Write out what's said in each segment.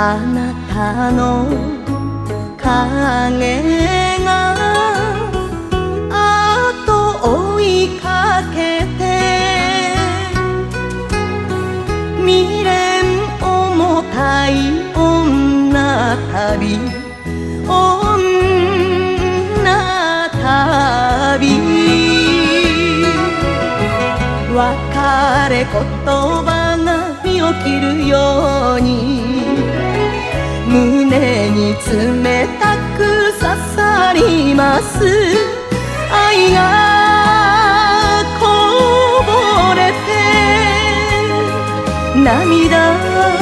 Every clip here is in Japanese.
あなたの影が後追いかけて未練重たい女旅女旅別れ言葉が身を切るように胸に冷たく刺さります愛がこぼれて涙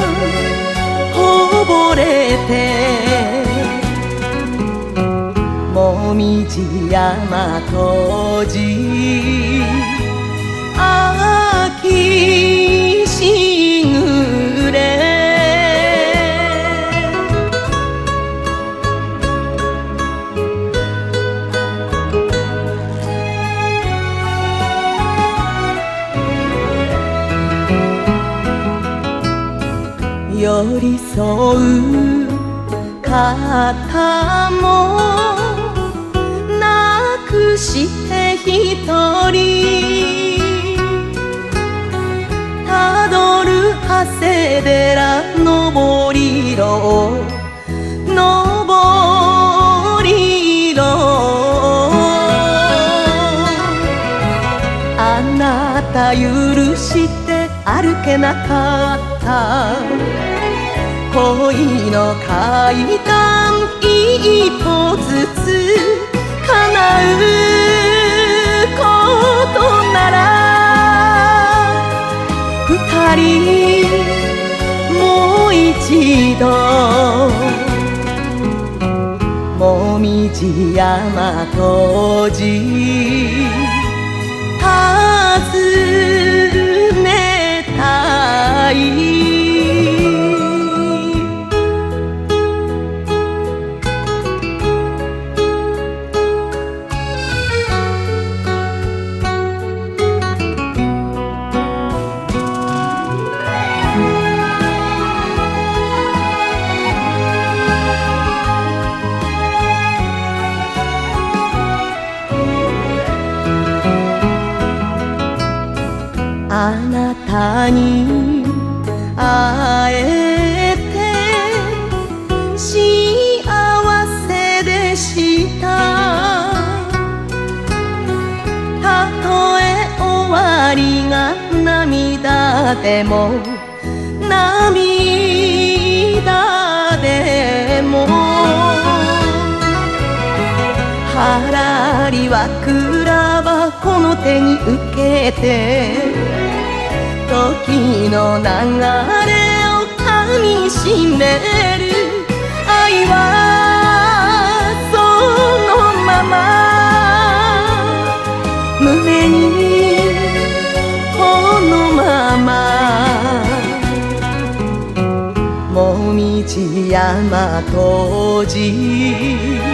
こぼれてもみじ山閉じ秋しぐれ寄り添う方もなくして一人たどる長谷寺登り路登り路あなた許して歩けなかった恋の階段一歩ずつ叶うことなら二人もう一度もみじ山閉じ訪ねたいあなたに会えて幸せでしたたとえ終わりが涙でも涙でもはらりは蔵はこの手に受けて時の流れをかみしめる愛はそのまま胸にこのままもみじ山閉じ